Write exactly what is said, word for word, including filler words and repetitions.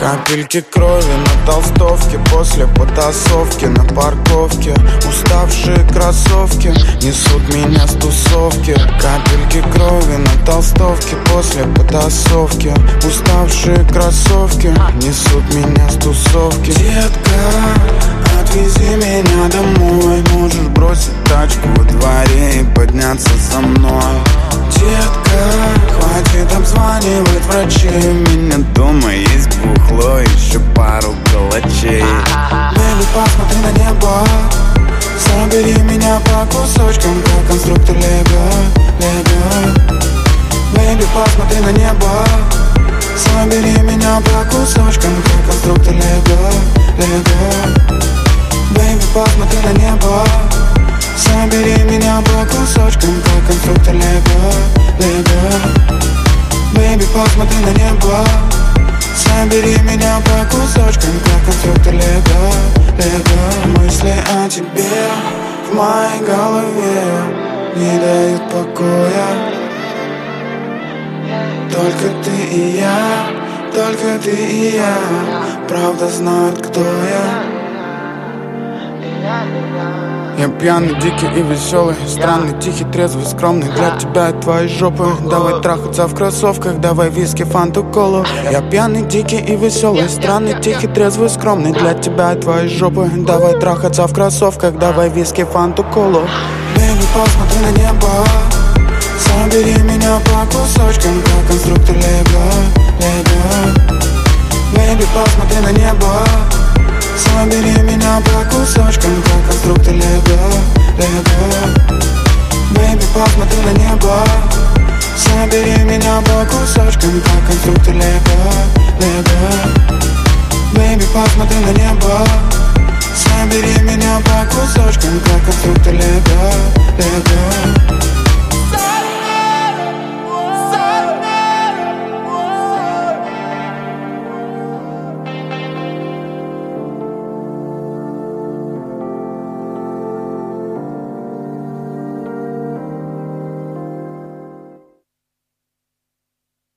Капельки крови на толстовке после потасовки на парковке. Уставшие кроссовки несут меня с тусовки. Капельки крови на толстовке после потасовки. Уставшие кроссовки несут меня с тусовки. Детка, отвези меня домой. Можешь бросить тачку во дворе и подняться со мной. Детка, хватит обзванивать врачей. У меня дома есть бухло, еще пару калачей. Бэйби, посмотри на небо. Собери меня по кусочкам, как конструктор Лего, Лего. Бэйби, посмотри на небо. Собери меня по кусочкам, как конструктор Лего, Лего. Бэйби, посмотри на небо. Собери меня по кусочкам, как конструктор Лего, Лего. Бэйби, посмотри на небо. Собери меня по кусочкам, как конструктор Лего, Лего. Мысли о тебе в моей голове не дают покоя. Только ты и я, только ты и я, правда знают, кто я. Я пьяный, дикий и веселый, странный, тихий, трезвый, скромный. Для тебя и твоей жопы. Давай трахаться в кроссовках, давай виски, фанту, колу. Я пьяный, дикий и веселый, странный, тихий, трезвый, скромный. Для тебя и твоей жопы. Давай трахаться в кроссовках, давай виски, фанту, колу. Бэйби, посмотри на небо. Собери меня по кусочкам, как конструктор Лего, Лего. Бэйби, посмотри на небо. Собери меня по кусочкам, как конструктор Лего, Лего. Бэйби, посмотри на небо. Собери меня по кусочкам,